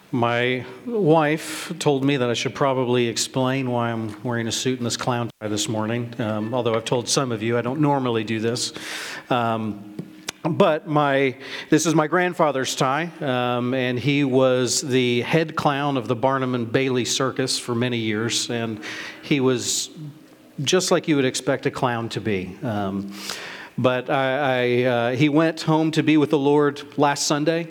My wife told me that I should probably explain why I'm wearing a suit and this clown tie this morning, although I've told some of you I don't normally do this. But this is my grandfather's tie, and he was the head clown of the Barnum and Bailey Circus for many years, and he was just like you would expect a clown to be. But he went home to be with the Lord last Sunday,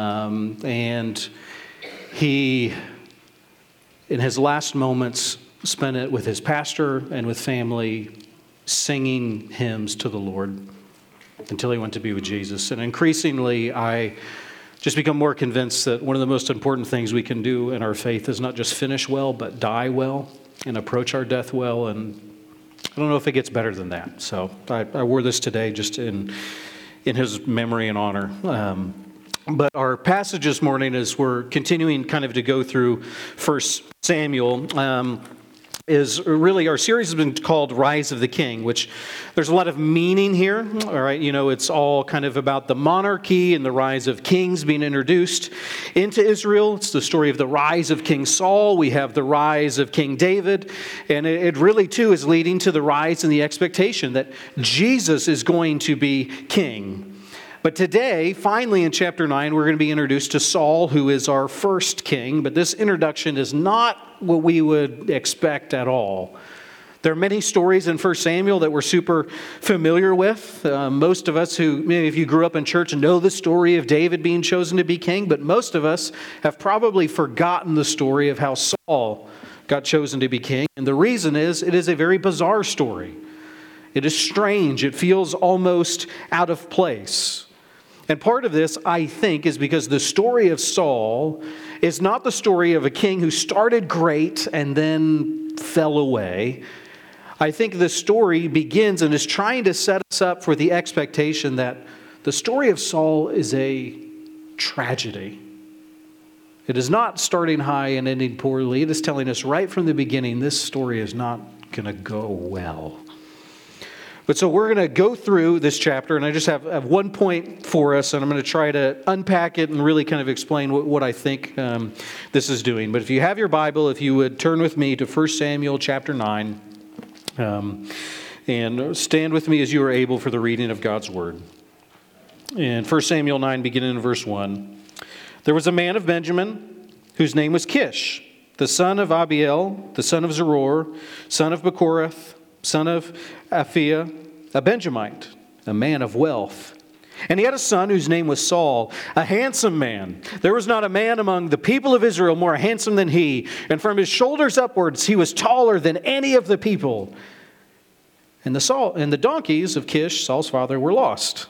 and he, in his last moments, spent it with his pastor and with family, singing hymns to the Lord until he went to be with Jesus. And increasingly, I just become more convinced that one of the most important things we can do in our faith is not just finish well, but die well and approach our death well. And I don't know if it gets better than that. So I wore this today just in his memory and honor. But our passage this morning, as we're continuing kind of to go through 1 Samuel, is really, our series has been called Rise of the King, which there's a lot of meaning here. All right, it's all kind of about the monarchy and the rise of kings being introduced into Israel. It's the story of the rise of King Saul. We have the rise of King David. And it really, too, is leading to the rise and the expectation that Jesus is going to be king. But today, finally in chapter 9, we're going to be introduced to Saul, who is our first king. But this introduction is not what we would expect at all. There are many stories in 1 Samuel that we're super familiar with. Most of us who, maybe if you grew up in church, know the story of David being chosen to be king. But most of us have probably forgotten the story of how Saul got chosen to be king. And the reason is, it is a very bizarre story. It is strange. It feels almost out of place. And part of this, I think, is because the story of Saul is not the story of a king who started great and then fell away. I think the story begins and is trying to set us up for the expectation that the story of Saul is a tragedy. It is not starting high and ending poorly. It is telling us right from the beginning, this story is not going to go well. But so we're going to go through this chapter, and I just have one point for us, and I'm going to try to unpack it and really kind of explain what I think this is doing. But if you have your Bible, if you would turn with me to 1 Samuel chapter 9, and stand with me as you are able for the reading of God's Word. In 1 Samuel 9, beginning in verse 1, there was a man of Benjamin whose name was Kish, the son of Abiel, the son of Zeror, son of Bechorath, son of Aphiah, a Benjamite, a man of wealth. And he had a son whose name was Saul, a handsome man. There was not a man among the people of Israel more handsome than he, and from his shoulders upwards he was taller than any of the people. And the donkeys of Kish, Saul's father, were lost.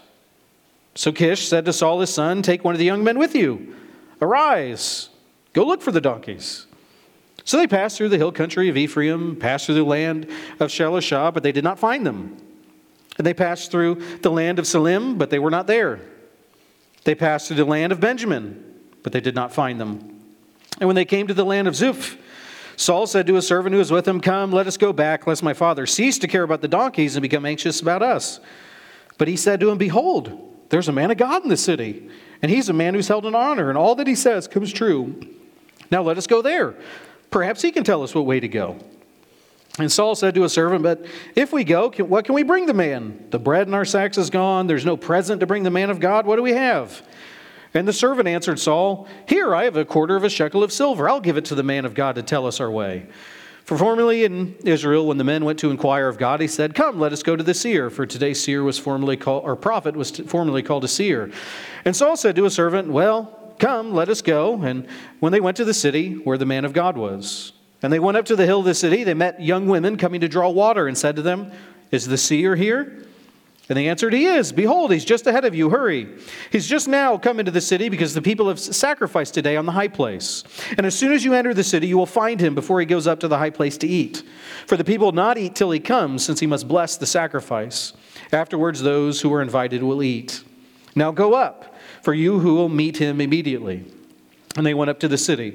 So Kish said to Saul his son, "Take one of the young men with you. Arise, go look for the donkeys." So they passed through the hill country of Ephraim, passed through the land of Shalishah, but they did not find them. And they passed through the land of Salim, but they were not there. They passed through the land of Benjamin, but they did not find them. And when they came to the land of Zuph, Saul said to his servant who was with him, "Come, let us go back, lest my father cease to care about the donkeys and become anxious about us." But he said to him, "Behold, there's a man of God in the city, and he's a man who's held in honor, and all that he says comes true. Now let us go there. Perhaps he can tell us what way to go." And Saul said to his servant, "But if we go, what can we bring the man? The bread in our sacks is gone. There's no present to bring the man of God. What do we have?" And the servant answered Saul, "Here, I have a quarter of a shekel of silver. I'll give it to the man of God to tell us our way." For formerly in Israel, when the men went to inquire of God, he said, "Come, let us go to the seer." For today's seer was formerly called, or prophet was formerly called a seer. And Saul said to his servant, "Well, come, let us go." And when they went to the city where the man of God was, and they went up to the hill of the city, they met young women coming to draw water and said to them, "Is the seer here?" And they answered, "He is. Behold, he's just ahead of you. Hurry. He's just now come into the city because the people have sacrificed today on the high place. And as soon as you enter the city, you will find him before he goes up to the high place to eat. For the people will not eat till he comes, since he must bless the sacrifice. Afterwards, those who are invited will eat. Now go up, for you who will meet him immediately." And they went up to the city.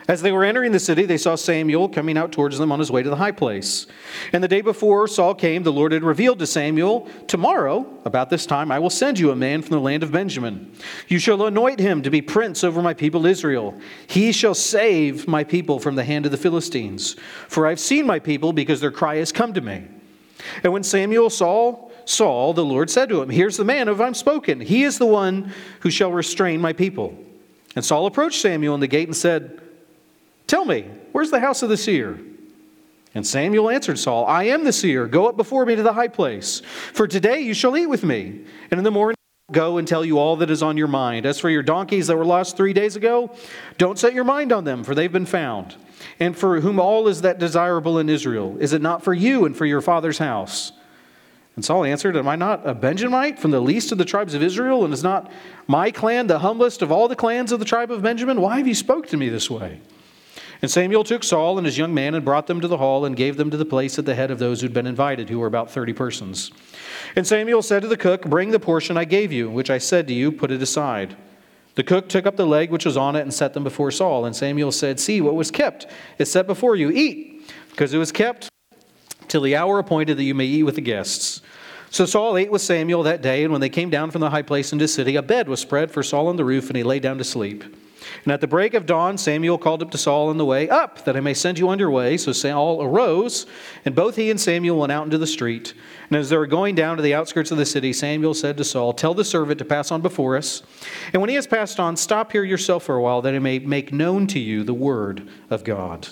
As they were entering the city, they saw Samuel coming out towards them on his way to the high place. And the day before Saul came, the Lord had revealed to Samuel, "Tomorrow, about this time, I will send you a man from the land of Benjamin. You shall anoint him to be prince over my people Israel. He shall save my people from the hand of the Philistines. For I have seen my people, because their cry has come to me." And when Samuel saw Saul, the Lord said to him, "Here's the man of whom I've spoken. He is the one who shall restrain my people." And Saul approached Samuel in the gate and said, "Tell me, where's the house of the seer?" And Samuel answered Saul, "I am the seer. Go up before me to the high place. For today you shall eat with me. And in the morning go and tell you all that is on your mind. As for your donkeys that were lost 3 days ago, don't set your mind on them, for they've been found. And for whom all is that desirable in Israel? Is it not for you and for your father's house?" And Saul answered, "Am I not a Benjamite from the least of the tribes of Israel? And is not my clan the humblest of all the clans of the tribe of Benjamin? Why have you spoken to me this way?" And Samuel took Saul and his young man and brought them to the hall and gave them to the place at the head of those who'd been invited, who were about 30 persons. And Samuel said to the cook, "Bring the portion I gave you, which I said to you, put it aside." The cook took up the leg which was on it and set them before Saul. And Samuel said, "See, what was kept is set before you. Eat, because it was kept till the hour appointed that you may eat with the guests." So Saul ate with Samuel that day, and when they came down from the high place into the city, a bed was spread for Saul on the roof, and he lay down to sleep. And at the break of dawn, Samuel called up to Saul on the way, "Up, that I may send you on your way." So Saul arose, and both he and Samuel went out into the street. And as they were going down to the outskirts of the city, Samuel said to Saul, "Tell the servant to pass on before us. And when he has passed on, stop here yourself for a while, that I may make known to you the word of God."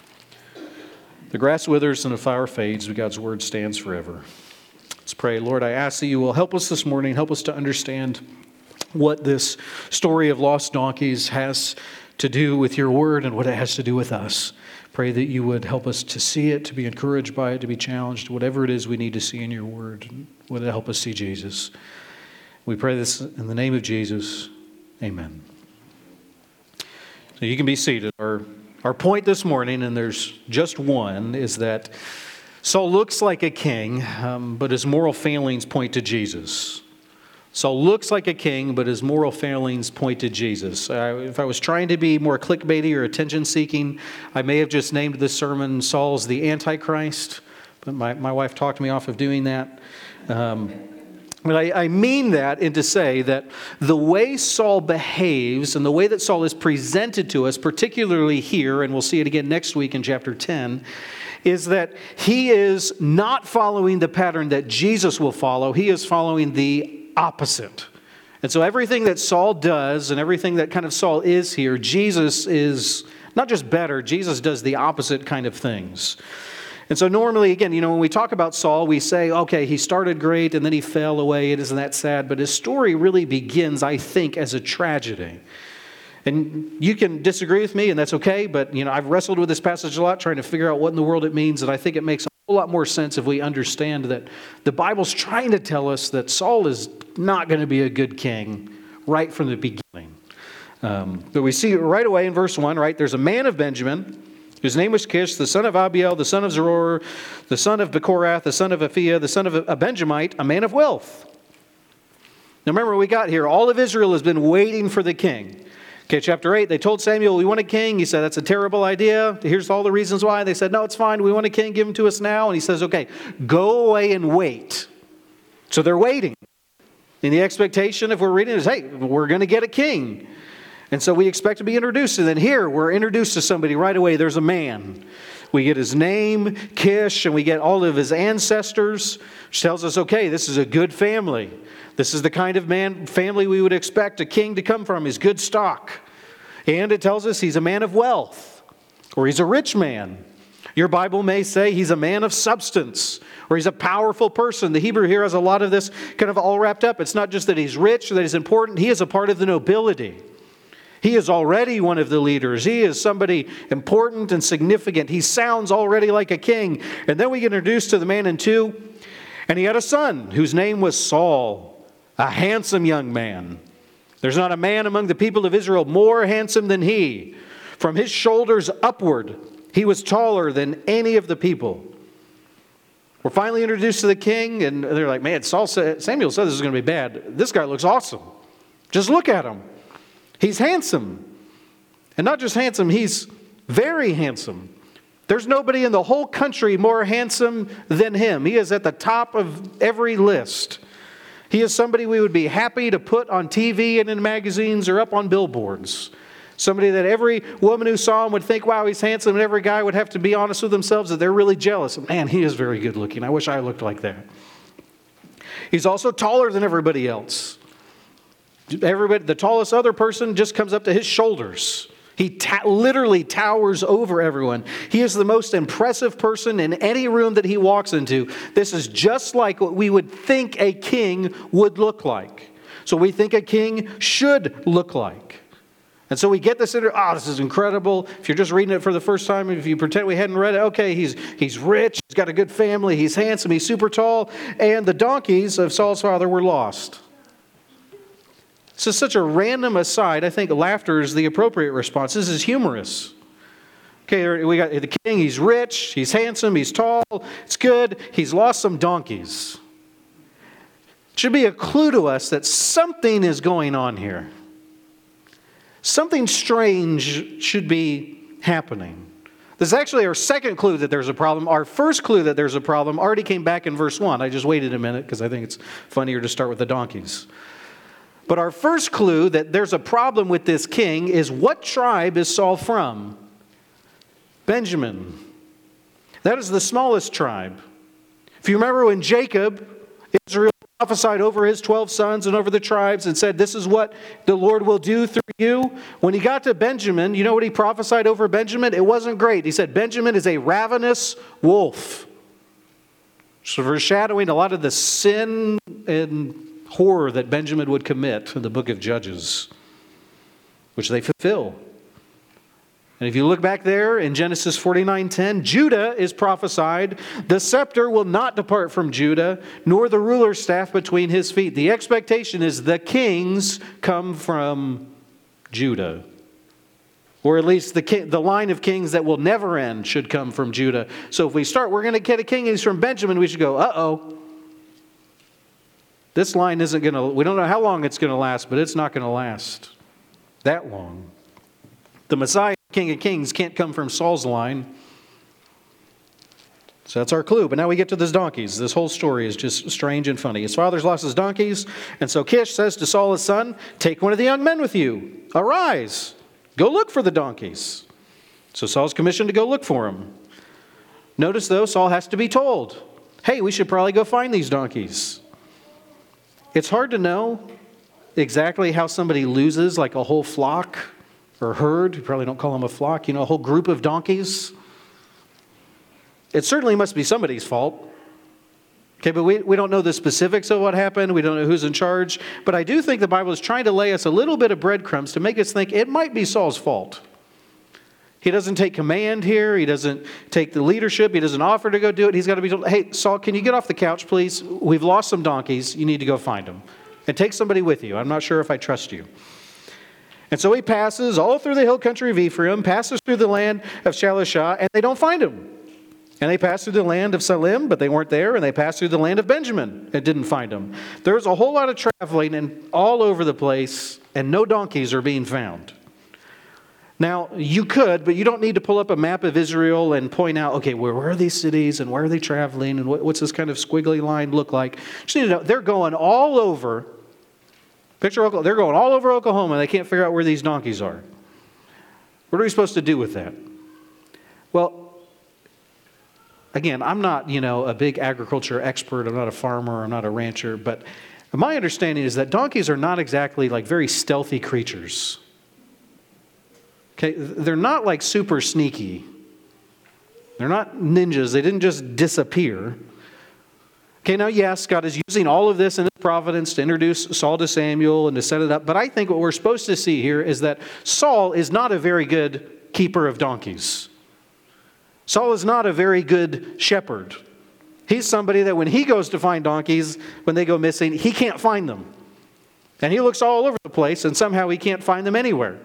The grass withers and the flower fades, but God's word stands forever. Let's pray. Lord, I ask that you will help us this morning, help us to understand what this story of lost donkeys has to do with your word and what it has to do with us. Pray that you would help us to see it, to be encouraged by it, to be challenged, whatever it is we need to see in your word. Would it help us see Jesus? We pray this in the name of Jesus. Amen. So you can be seated. Our point this morning, and there's just one, is that Saul looks like a king, but his moral failings point to Jesus. Saul looks like a king, but his moral failings point to Jesus. If I was trying to be more clickbaity or attention-seeking, I may have just named this sermon Saul's the Antichrist, but my wife talked me off of doing that. But I mean that in to say that the way Saul behaves and the way that Saul is presented to us, particularly here, and we'll see it again next week in chapter 10, is that he is not following the pattern that Jesus will follow. He is following the opposite. And so everything that Saul does and everything that kind of Saul is here, Jesus is not just better, Jesus does the opposite kind of things. And so normally, again, when we talk about Saul, we say, okay, he started great and then he fell away. It isn't that sad. But his story really begins, I think, as a tragedy. And you can disagree with me, and that's okay. But, I've wrestled with this passage a lot, trying to figure out what in the world it means. And I think it makes a whole lot more sense if we understand that the Bible's trying to tell us that Saul is not going to be a good king right from the beginning. But we see right away in verse 1, right, there's a man of Benjamin, whose name was Kish, the son of Abiel, the son of Zeror, the son of Bechorath, the son of Aphiah, the son of a Benjamite, a man of wealth. Now remember what we got here. All of Israel has been waiting for the king. Okay, chapter 8, they told Samuel, we want a king. He said, that's a terrible idea. Here's all the reasons why. They said, no, it's fine. We want a king. Give him to us now. And he says, okay, go away and wait. So they're waiting. And the expectation, if we're reading, is, hey, we're going to get a king. And so we expect to be introduced. And then here, we're introduced to somebody right away. There's a man. We get his name, Kish, and we get all of his ancestors, which tells us, okay, this is a good family. This is the kind of family we would expect a king to come from. He's good stock. And it tells us he's a man of wealth, or he's a rich man. Your Bible may say he's a man of substance, or he's a powerful person. The Hebrew here has a lot of this kind of all wrapped up. It's not just that he's rich or that he's important. He is a part of the nobility. He is already one of the leaders. He is somebody important and significant. He sounds already like a king. And then we get introduced to the man in 2. And he had a son whose name was Saul, a handsome young man. There's not a man among the people of Israel more handsome than he. From his shoulders upward, he was taller than any of the people. We're finally introduced to the king, and they're like, man, Samuel said this is going to be bad. This guy looks awesome. Just look at him. He's handsome. And not just handsome, he's Very handsome. There's nobody in the whole country more handsome than him. He is at the top of every list. He is somebody we would be happy to put on TV and in magazines or up on billboards. Somebody that every woman who saw him would think, wow, he's handsome, and every guy would have to be honest with themselves that they're really jealous. Man, he is very good looking. I wish I looked like that. He's also taller than everybody else. The tallest other person just comes up to his shoulders. He literally towers over everyone. He is the most impressive person in any room that he walks into. This is just like what we would think a king would look like. So we think a king should look like. And so we get this, this is incredible. If you're just reading it for the first time, if you pretend we hadn't read it, okay, he's rich, he's got a good family, he's handsome, he's super tall, and the donkeys of Saul's father were lost. This is such a random aside. I think laughter is the appropriate response. This is humorous. Okay, we got the king. He's rich. He's handsome. He's tall. It's good. He's lost some donkeys. It should be a clue to us that something is going on here. Something strange should be happening. This is actually our second clue that there's a problem. Our first clue that there's a problem already came back in verse 1. I just waited a minute because I think it's funnier to start with the donkeys. But our first clue that there's a problem with this king is, what tribe is Saul from? Benjamin. That is the smallest tribe. If you remember when Jacob, Israel prophesied over his 12 sons and over the tribes and said, this is what the Lord will do through you. When he got to Benjamin, you know what he prophesied over Benjamin? It wasn't great. He said, Benjamin is a ravenous wolf. So foreshadowing a lot of the sin and horror that Benjamin would commit in the book of Judges, which they fulfill. And if you look back there in Genesis 49:10, Judah is prophesied. The scepter will not depart from Judah, nor the ruler's staff between his feet. The expectation is the kings come from Judah. Or at least the line of kings that will never end should come from Judah. So if we start, we're going to get a king, he's from Benjamin, we should go, uh-oh. This line isn't going to, we don't know how long it's going to last, but it's not going to last that long. The Messiah, King of Kings, can't come from Saul's line. So that's our clue. But now we get to these donkeys. This whole story is just strange and funny. His father's lost his donkeys, and so Kish says to Saul, his son, take one of the young men with you. Arise, go look for the donkeys. So Saul's commissioned to go look for them. Notice, though, Saul has to be told, hey, we should probably go find these donkeys. It's hard to know exactly how somebody loses like a whole flock or herd. You probably don't call them a flock, a whole group of donkeys. It certainly must be somebody's fault. Okay, but we don't know the specifics of what happened. We don't know who's in charge. But I do think the Bible is trying to lay us a little bit of breadcrumbs to make us think it might be Saul's fault. He doesn't take command here. He doesn't take the leadership. He doesn't offer to go do it. He's got to be told, hey, Saul, can you get off the couch, please? We've lost some donkeys. You need to go find them. And take somebody with you. I'm not sure if I trust you. And so he passes all through the hill country of Ephraim, passes through the land of Shalishah, and they don't find him. And they passed through the land of Salim, but they weren't there. And they passed through the land of Benjamin and didn't find him. There's a whole lot of traveling and all over the place, and no donkeys are being found. Now, you could, but you don't need to pull up a map of Israel and point out, okay, where are these cities and where are they traveling and what's this kind of squiggly line look like? Just need to know, they're going all over, picture Oklahoma, they're going all over Oklahoma and they can't figure out where these donkeys are. What are we supposed to do with that? Well, again, I'm not, a big agriculture expert. I'm not a farmer. I'm not a rancher. But my understanding is that donkeys are not exactly like very stealthy creatures. Okay, they're not like super sneaky. They're not ninjas. They didn't just disappear. Okay, now yes, God is using all of this in His providence to introduce Saul to Samuel and to set it up. But I think what we're supposed to see here is that Saul is not a very good keeper of donkeys. Saul is not a very good shepherd. He's somebody that when he goes to find donkeys, when they go missing, he can't find them. And he looks all over the place and somehow he can't find them anywhere.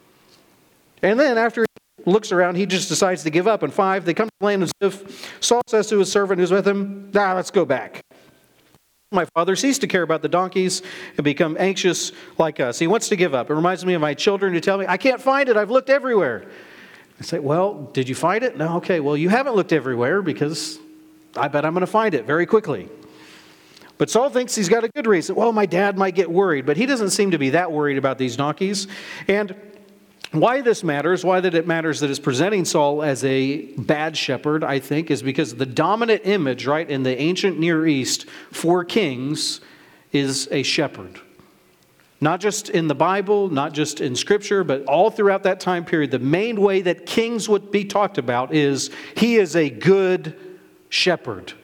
And then after he looks around, he just decides to give up. And 5, they come to the land of Ziph. Saul says to his servant who's with him, let's go back. My father ceased to care about the donkeys and become anxious like us. He wants to give up. It reminds me of my children who tell me, I can't find it. I've looked everywhere. I say, well, did you find it? No, okay, well, you haven't looked everywhere because I bet I'm going to find it very quickly. But Saul thinks he's got a good reason. Well, my dad might get worried, but he doesn't seem to be that worried about these donkeys. And why this matters, why that it matters that it's presenting Saul as a bad shepherd, I think, is because the dominant image, right, in the ancient Near East for kings is a shepherd. Not just in the Bible, not just in Scripture, but all throughout that time period, the main way that kings would be talked about is he is a good shepherd.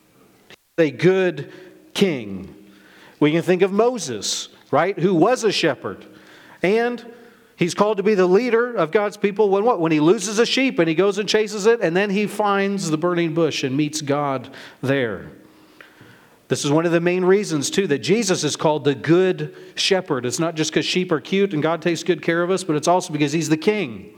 A good king. We can think of Moses, right, who was a shepherd. And he's called to be the leader of God's people when what? When he loses a sheep and he goes and chases it, and then he finds the burning bush and meets God there. This is one of the main reasons, too, that Jesus is called the Good Shepherd. It's not just because sheep are cute and God takes good care of us, but it's also because he's the king.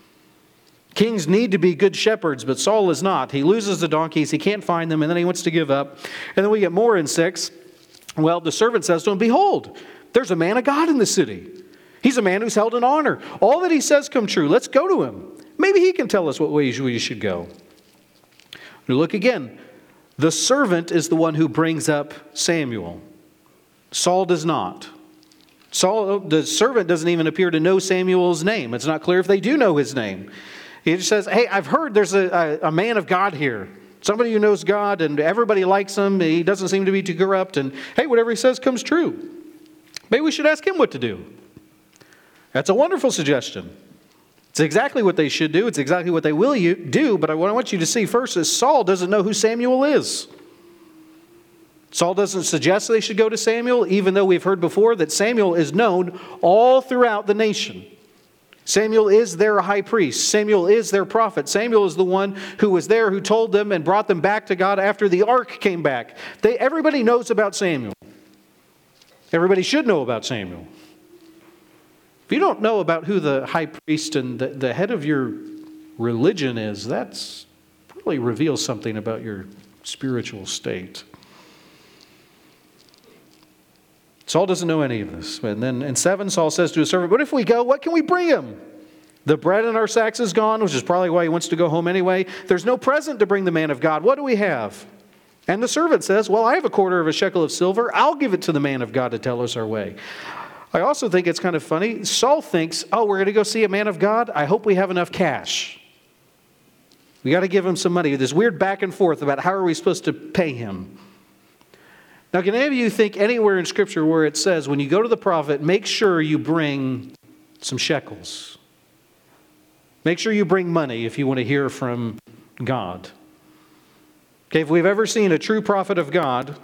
Kings need to be good shepherds, but Saul is not. He loses the donkeys, he can't find them, and then he wants to give up. And then we get more in 6. Well, the servant says to him, behold, there's a man of God in the city. He's a man who's held in honor. All that he says come true. Let's go to him. Maybe he can tell us what ways we should go. We look again. The servant is the one who brings up Samuel. Saul does not. The servant doesn't even appear to know Samuel's name. It's not clear if they do know his name. He just says, hey, I've heard there's a man of God here. Somebody who knows God and everybody likes him. He doesn't seem to be too corrupt. And hey, whatever he says comes true. Maybe we should ask him what to do. That's a wonderful suggestion. It's exactly what they should do. It's exactly what they will do. But what I want you to see first is Saul doesn't know who Samuel is. Saul doesn't suggest they should go to Samuel, even though we've heard before that Samuel is known all throughout the nation. Samuel is their high priest. Samuel is their prophet. Samuel is the one who was there, who told them and brought them back to God after the ark came back. Everybody knows about Samuel. Everybody should know about Samuel. If you don't know about who the high priest and the head of your religion is, that's probably reveals something about your spiritual state. Saul doesn't know any of this. And then in 7, Saul says to his servant, but if we go, what can we bring him? The bread in our sacks is gone, which is probably why he wants to go home anyway. There's no present to bring the man of God. What do we have? And the servant says, well, I have a quarter of a shekel of silver. I'll give it to the man of God to tell us our way. I also think it's kind of funny. Saul thinks, oh, we're going to go see a man of God. I hope we have enough cash. We got to give him some money. This weird back and forth about how are we supposed to pay him. Now, can any of you think anywhere in Scripture where it says, when you go to the prophet, make sure you bring some shekels? Make sure you bring money if you want to hear from God. Okay, if we've ever seen a true prophet of God,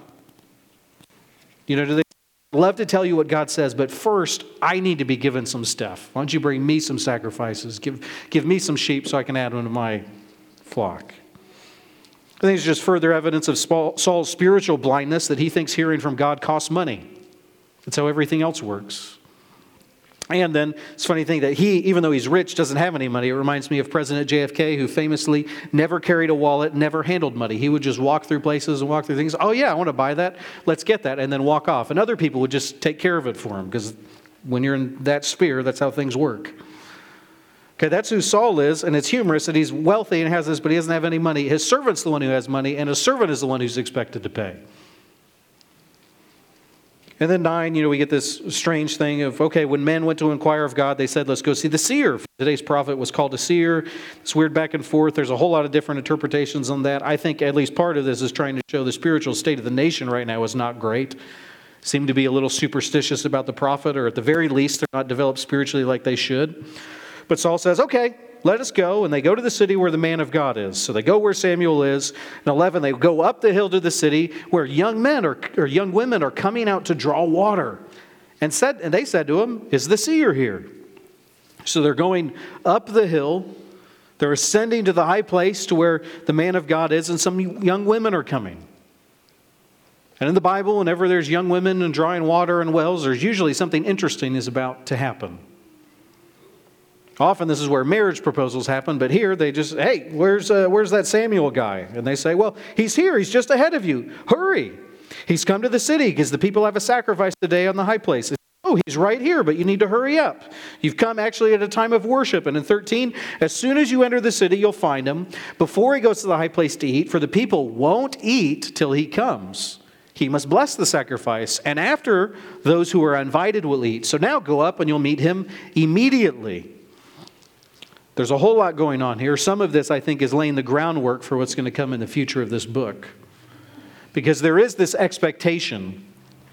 do they love to tell you what God says, but first, I need to be given some stuff. Why don't you bring me some sacrifices? Give me some sheep so I can add them to my flock. I think it's just further evidence of Saul's spiritual blindness that he thinks hearing from God costs money. That's how everything else works. And then it's a funny thing that he, even though he's rich, doesn't have any money. It reminds me of President JFK, who famously never carried a wallet, never handled money. He would just walk through places and walk through things. Oh yeah, I want to buy that. Let's get that. And then walk off. And other people would just take care of it for him, because when you're in that sphere, that's how things work. Okay, that's who Saul is, and it's humorous that he's wealthy and has this, but he doesn't have any money. His servant's the one who has money, and his servant is the one who's expected to pay. And then 9, we get this strange thing of, okay, when men went to inquire of God, they said, let's go see the seer. Today's prophet was called a seer. It's weird back and forth. There's a whole lot of different interpretations on that. I think at least part of this is trying to show the spiritual state of the nation right now is not great. Seem to be a little superstitious about the prophet, or at the very least, they're not developed spiritually like they should. But Saul says, okay, let us go. And they go to the city where the man of God is. So they go where Samuel is. In 11, they go up the hill to the city where young men or young women are coming out to draw water. And they said to him, is the seer here? So they're going up the hill. They're ascending to the high place to where the man of God is, and some young women are coming. And in the Bible, whenever there's young women and drawing water and wells, there's usually something interesting is about to happen. Often this is where marriage proposals happen, but here they just, hey, where's that Samuel guy? And they say, well, he's here. He's just ahead of you. Hurry. He's come to the city because the people have a sacrifice today on the high place. Oh, no, he's right here, but you need to hurry up. You've come actually at a time of worship. And in 13, as soon as you enter the city, you'll find him before he goes to the high place to eat, for the people won't eat till he comes. He must bless the sacrifice, and after, those who are invited will eat. So now go up and you'll meet him immediately. There's a whole lot going on here. Some of this, I think, is laying the groundwork for what's going to come in the future of this book. Because there is this expectation.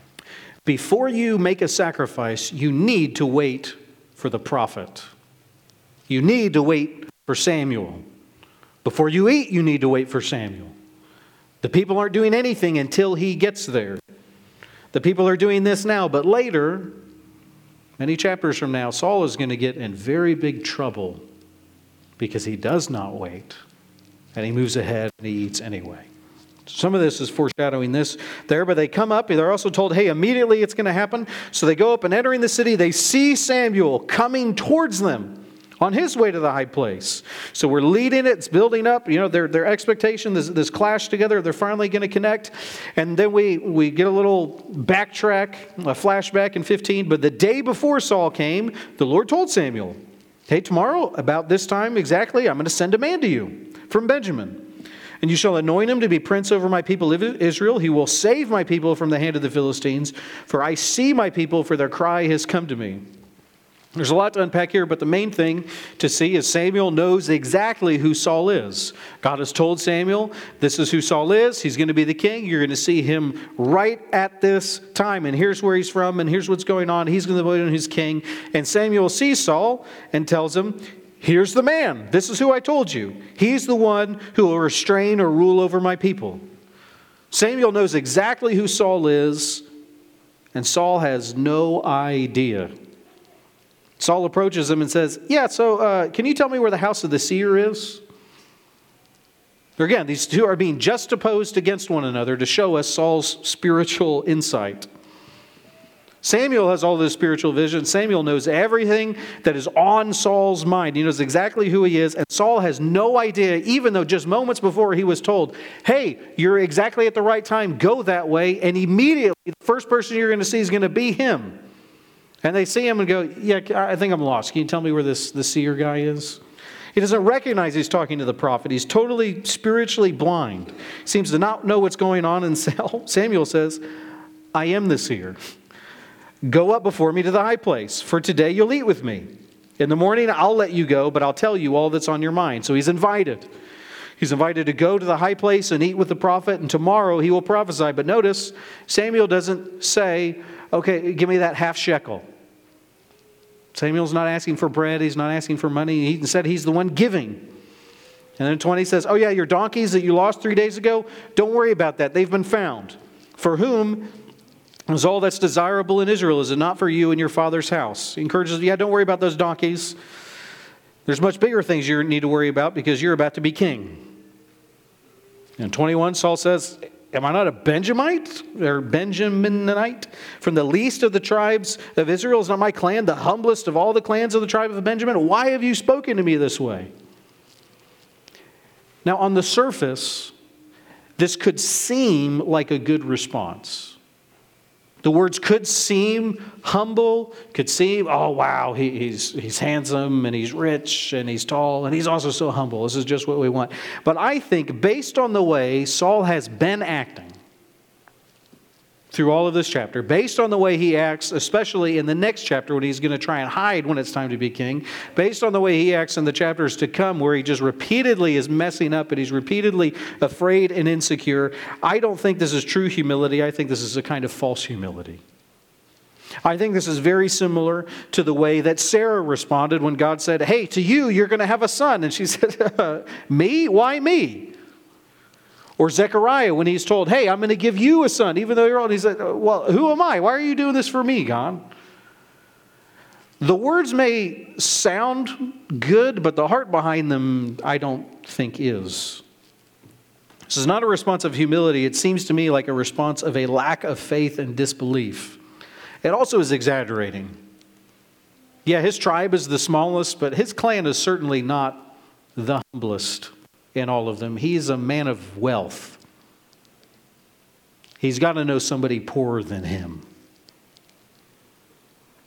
Before you make a sacrifice, you need to wait for the prophet. You need to wait for Samuel. Before you eat, you need to wait for Samuel. The people aren't doing anything until he gets there. The people are doing this now, but later, many chapters from now, Saul is going to get in very big trouble because he does not wait, and he moves ahead and he eats anyway. Some of this is foreshadowing this there, but they come up, and they're also told, hey, immediately it's going to happen. So they go up, and entering the city, they see Samuel coming towards them on his way to the high place. So we're leading it, it's building up, their expectation, this clash together, they're finally going to connect. And then we get a little backtrack, a flashback in 15. But the day before Saul came, the Lord told Samuel, hey, tomorrow, about this time exactly, I'm going to send a man to you from Benjamin. And you shall anoint him to be prince over my people Israel. He will save my people from the hand of the Philistines. For I see my people, for their cry has come to me. There's a lot to unpack here, but the main thing to see is Samuel knows exactly who Saul is. God has told Samuel, this is who Saul is. He's going to be the king. You're going to see him right at this time. And here's where he's from, and here's what's going on. He's going to be his king. And Samuel sees Saul and tells him, here's the man. This is who I told you. He's the one who will restrain or rule over my people. Samuel knows exactly who Saul is, and Saul has no idea. Saul approaches him and says, can you tell me where the house of the seer is? Again, these two are being juxtaposed against one another to show us Saul's spiritual insight. Samuel has all this spiritual vision. Samuel knows everything that is on Saul's mind. He knows exactly who he is. And Saul has no idea, even though just moments before he was told, hey, you're exactly at the right time, go that way. And immediately, the first person you're going to see is going to be him. And they see him and go, yeah, I think I'm lost. Can you tell me where the seer guy is? He doesn't recognize he's talking to the prophet. He's totally spiritually blind. He seems to not know what's going on. And Samuel says, I am the seer. Go up before me to the high place, for today you'll eat with me. In the morning I'll let you go, but I'll tell you all that's on your mind. So he's invited. He's invited to go to the high place and eat with the prophet, and tomorrow he will prophesy. But notice, Samuel doesn't say, okay, give me that half shekel. Samuel's not asking for bread. He's not asking for money. He said he's the one giving. And then 20 says, oh yeah, your donkeys that you lost 3 days ago, don't worry about that. They've been found. For whom is all that's desirable in Israel? Is it not for you and your father's house? He encourages, don't worry about those donkeys. There's much bigger things you need to worry about because you're about to be king. In 21, Saul says, am I not a Benjamite or Benjaminite from the least of the tribes of Israel? Is not my clan the humblest of all the clans of the tribe of Benjamin? Why have you spoken to me this way? Now, on the surface, this could seem like a good response. The words could seem humble, could seem, oh wow, he's handsome and he's rich and he's tall and he's also so humble. This is just what we want. But I think based on the way Saul has been acting through all of this chapter, based on the way he acts, especially in the next chapter when he's going to try and hide when it's time to be king, based on the way he acts in the chapters to come where he just repeatedly is messing up and he's repeatedly afraid and insecure, I don't think this is true humility. I think this is a kind of false humility. I think this is very similar to the way that Sarah responded when God said, hey, to you, you're going to have a son. And she said, me? Why me? Or Zechariah, when he's told, hey, I'm going to give you a son, even though you're old. He said, well, who am I? Why are you doing this for me, God? The words may sound good, but the heart behind them, I don't think is. This is not a response of humility. It seems to me like a response of a lack of faith and disbelief. It also is exaggerating. Yeah, his tribe is the smallest, but his clan is certainly not the humblest in all of them. He's a man of wealth. He's got to know somebody poorer than him.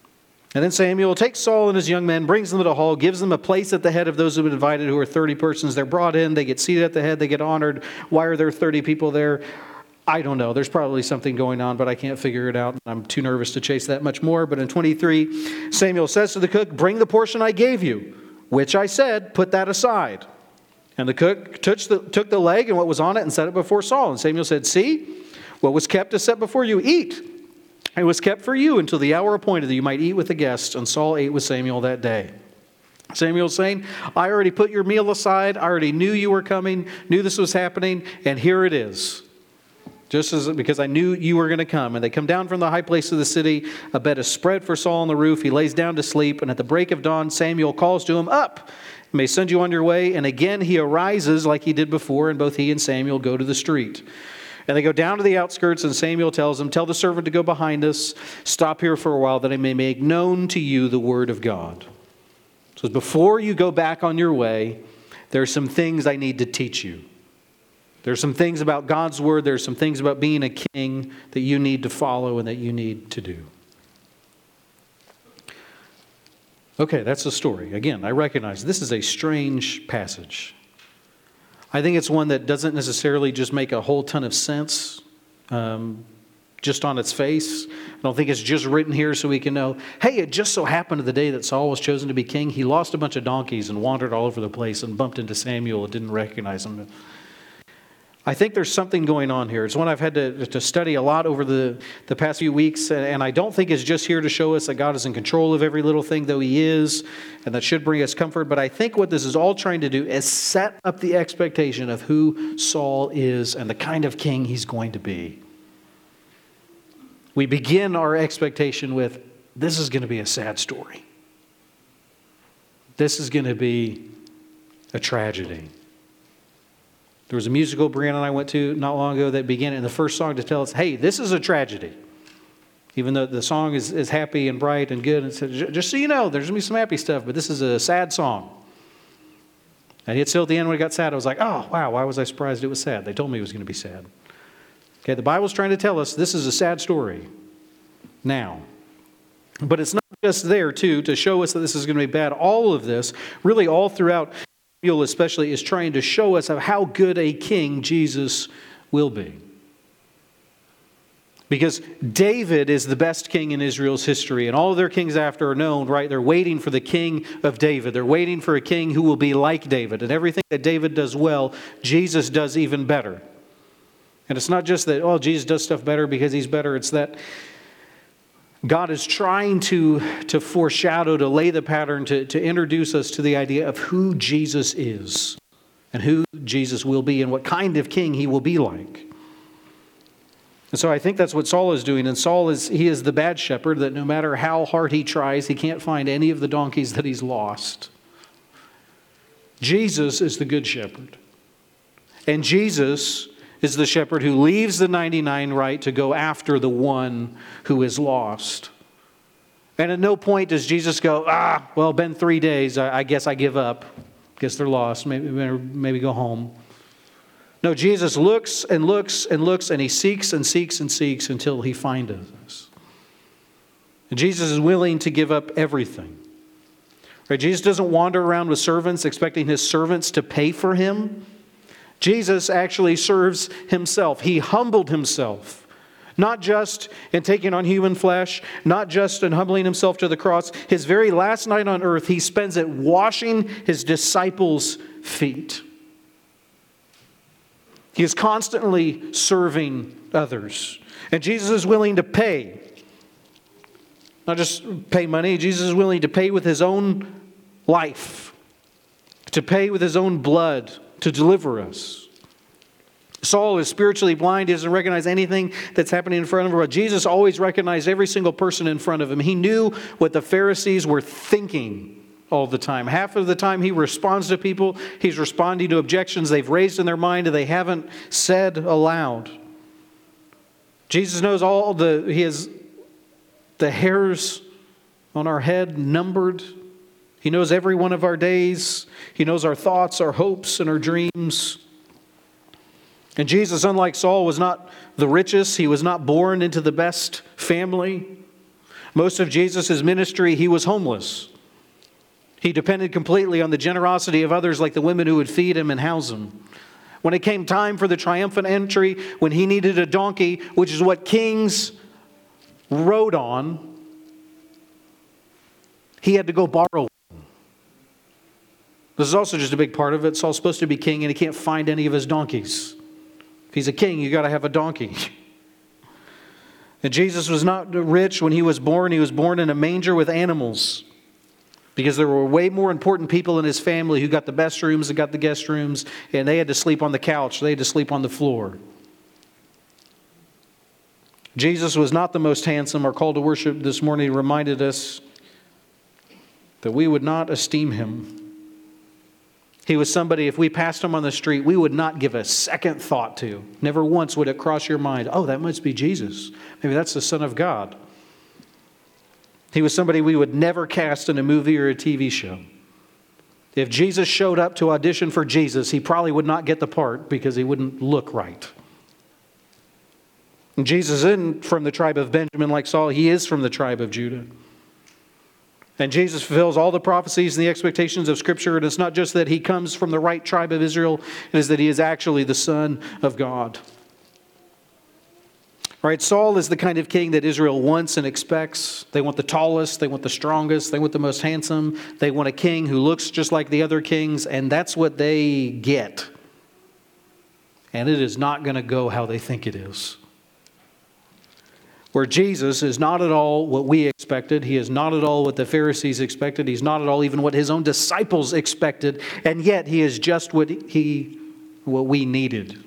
And then Samuel takes Saul and his young men, brings them to the hall, gives them a place at the head of those who have been invited, who are 30 persons. They're brought in, they get seated at the head, they get honored. Why are there 30 people there? I don't know. There's probably something going on, but I can't figure it out. I'm too nervous to chase that much more. But in 23, Samuel says to the cook, "Bring the portion I gave you, which I said, put that aside." And the cook took the leg and what was on it and set it before Saul. And Samuel said, "See, what was kept is set before you. Eat. It was kept for you until the hour appointed that you might eat with the guests." And Saul ate with Samuel that day. Samuel's saying, I already put your meal aside. I already knew you were coming, knew this was happening, and here it is. Because I knew you were going to come. And they come down from the high place of the city. A bed is spread for Saul on the roof. He lays down to sleep. And at the break of dawn, Samuel calls to him, "Up! I may send you on your way." And again he arises like he did before, and both he and Samuel go to the street. And they go down to the outskirts, and Samuel tells them, "Tell the servant to go behind us. Stop here for a while, that I may make known to you the word of God." So before you go back on your way, there are some things I need to teach you. There's some things about God's word. There's some things about being a king that you need to follow and that you need to do. Okay, that's the story. Again, I recognize this is a strange passage. I think it's one that doesn't necessarily just make a whole ton of sense just on its face. I don't think it's just written here so we can know, hey, it just so happened the day that Saul was chosen to be king, he lost a bunch of donkeys and wandered all over the place and bumped into Samuel and didn't recognize him. I think there's something going on here. It's one I've had to study a lot over the past few weeks, and I don't think it's just here to show us that God is in control of every little thing, though He is, and that should bring us comfort. But I think what this is all trying to do is set up the expectation of who Saul is and the kind of king he's going to be. We begin our expectation with, this is going to be a sad story. This is going to be a tragedy. There was a musical Brianna and I went to not long ago that began in the first song to tell us, hey, this is a tragedy. Even though the song is happy and bright and good. And said, just so you know, there's going to be some happy stuff, but this is a sad song. And yet still at the end when it got sad, I was like, oh, wow, why was I surprised it was sad? They told me it was going to be sad. Okay, the Bible's trying to tell us this is a sad story now. But it's not just there, too, to show us that this is going to be bad. All of this, really all throughout Samuel especially, is trying to show us of how good a king Jesus will be. Because David is the best king in Israel's history, and all of their kings after are known, right? They're waiting for the king of David. They're waiting for a king who will be like David. And everything that David does well, Jesus does even better. And it's not just that, oh, Jesus does stuff better because he's better. It's that God is trying to foreshadow, to lay the pattern, to introduce us to the idea of who Jesus is and who Jesus will be and what kind of king he will be like. And so I think that's what Saul is doing. And Saul is the bad shepherd that no matter how hard he tries, he can't find any of the donkeys that he's lost. Jesus is the good shepherd. And Jesus is the shepherd who leaves the 99 right to go after the one who is lost. And at no point does Jesus go, well, been 3 days. I guess I give up. Guess they're lost. Maybe go home. No, Jesus looks and looks and looks, and he seeks and seeks and seeks until he finds us. And Jesus is willing to give up everything. Right? Jesus doesn't wander around with servants expecting his servants to pay for him. Jesus actually serves himself. He humbled himself, not just in taking on human flesh, not just in humbling himself to the cross. His very last night on earth, he spends it washing his disciples' feet. He is constantly serving others. And Jesus is willing to pay. Not just pay money. Jesus is willing to pay with his own life. To pay with his own blood to deliver us. Saul is spiritually blind. He doesn't recognize anything that's happening in front of him. But Jesus always recognized every single person in front of him. He knew what the Pharisees were thinking all the time. Half of the time he responds to people, he's responding to objections they've raised in their mind and they haven't said aloud. Jesus knows he has the hairs on our head numbered. He knows every one of our days. He knows our thoughts, our hopes, and our dreams. And Jesus, unlike Saul, was not the richest. He was not born into the best family. Most of Jesus' ministry, he was homeless. He depended completely on the generosity of others, like the women who would feed him and house him. When it came time for the triumphant entry, when he needed a donkey, which is what kings rode on, he had to go borrow one. This is also just a big part of it. Saul's supposed to be king and he can't find any of his donkeys. If he's a king, you got to have a donkey. And Jesus was not rich when he was born. He was born in a manger with animals, because there were way more important people in his family who got the best rooms and got the guest rooms, and they had to sleep on the couch. They had to sleep on the floor. Jesus was not the most handsome. Our call to worship this morning reminded us that we would not esteem him. He was somebody, if we passed him on the street, we would not give a second thought to. Never once would it cross your mind, oh, that must be Jesus. Maybe that's the Son of God. He was somebody we would never cast in a movie or a TV show. If Jesus showed up to audition for Jesus, he probably would not get the part because he wouldn't look right. And Jesus isn't from the tribe of Benjamin like Saul. He is from the tribe of Judah. And Jesus fulfills all the prophecies and the expectations of Scripture. And it's not just that he comes from the right tribe of Israel. It is that he is actually the Son of God. Right? Saul is the kind of king that Israel wants and expects. They want the tallest. They want the strongest. They want the most handsome. They want a king who looks just like the other kings. And that's what they get. And it is not going to go how they think it is. Where Jesus is not at all what we expected. He is not at all what the Pharisees expected. He's not at all even what his own disciples expected. And yet he is just what we needed.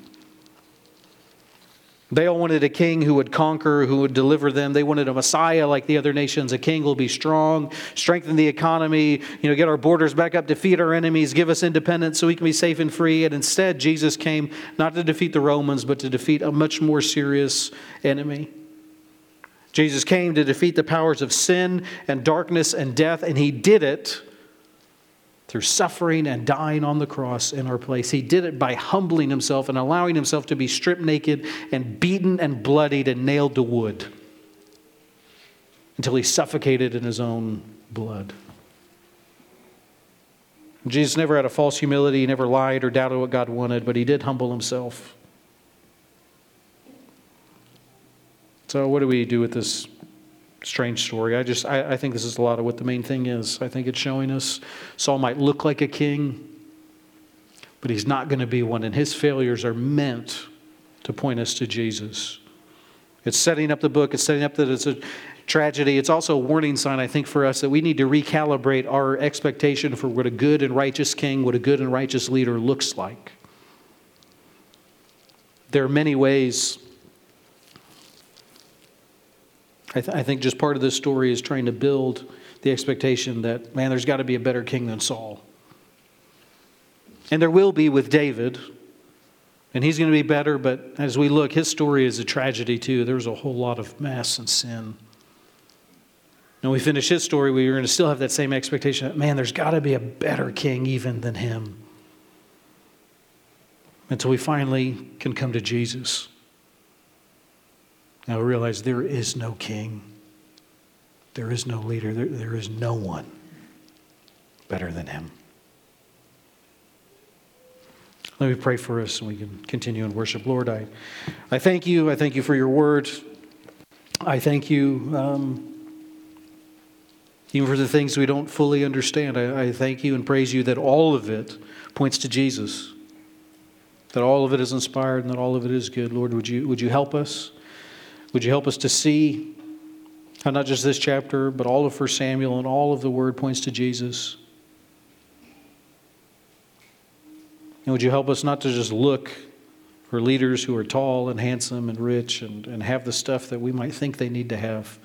They all wanted a king who would conquer, who would deliver them. They wanted a Messiah like the other nations. A king who will be strong, strengthen the economy, get our borders back up, defeat our enemies, give us independence so we can be safe and free. And instead, Jesus came not to defeat the Romans, but to defeat a much more serious enemy. Jesus came to defeat the powers of sin and darkness and death, and he did it through suffering and dying on the cross in our place. He did it by humbling himself and allowing himself to be stripped naked and beaten and bloodied and nailed to wood until he suffocated in his own blood. Jesus never had a false humility. He never lied or doubted what God wanted, but he did humble himself. So what do we do with this strange story? I think this is a lot of what the main thing is. I think it's showing us Saul might look like a king, but he's not going to be one. And his failures are meant to point us to Jesus. It's setting up the book. It's setting up that it's a tragedy. It's also a warning sign, I think, for us that we need to recalibrate our expectation for what a good and righteous king, what a good and righteous leader looks like. There are many ways. I think just part of this story is trying to build the expectation that, man, there's got to be a better king than Saul. And there will be with David. And he's going to be better, but as we look, his story is a tragedy too. There's a whole lot of mess and sin. When we finish his story, we're going to still have that same expectation that, man, there's got to be a better king even than him. Until we finally can come to Jesus. Now we realize there is no king. There is no leader. There is no one better than him. Let me pray for us and we can continue in worship. Lord, I thank you. I thank you for your word. I thank you even for the things we don't fully understand. I thank you and praise you that all of it points to Jesus. That all of it is inspired and that all of it is good. Lord, would you help us? Would you help us to see how not just this chapter, but all of 1 Samuel and all of the Word points to Jesus? And would you help us not to just look for leaders who are tall and handsome and rich and have the stuff that we might think they need to have?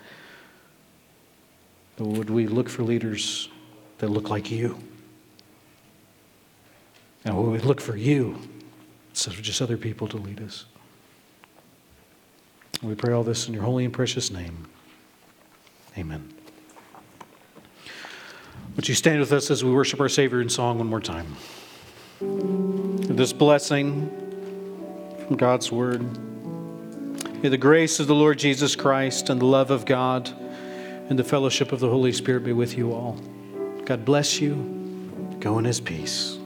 But would we look for leaders that look like you? And would we look for you instead of just other people to lead us? We pray all this in your holy and precious name. Amen. Would you stand with us as we worship our Savior in song one more time? This blessing from God's Word. May the grace of the Lord Jesus Christ and the love of God and the fellowship of the Holy Spirit be with you all. God bless you. Go in his peace.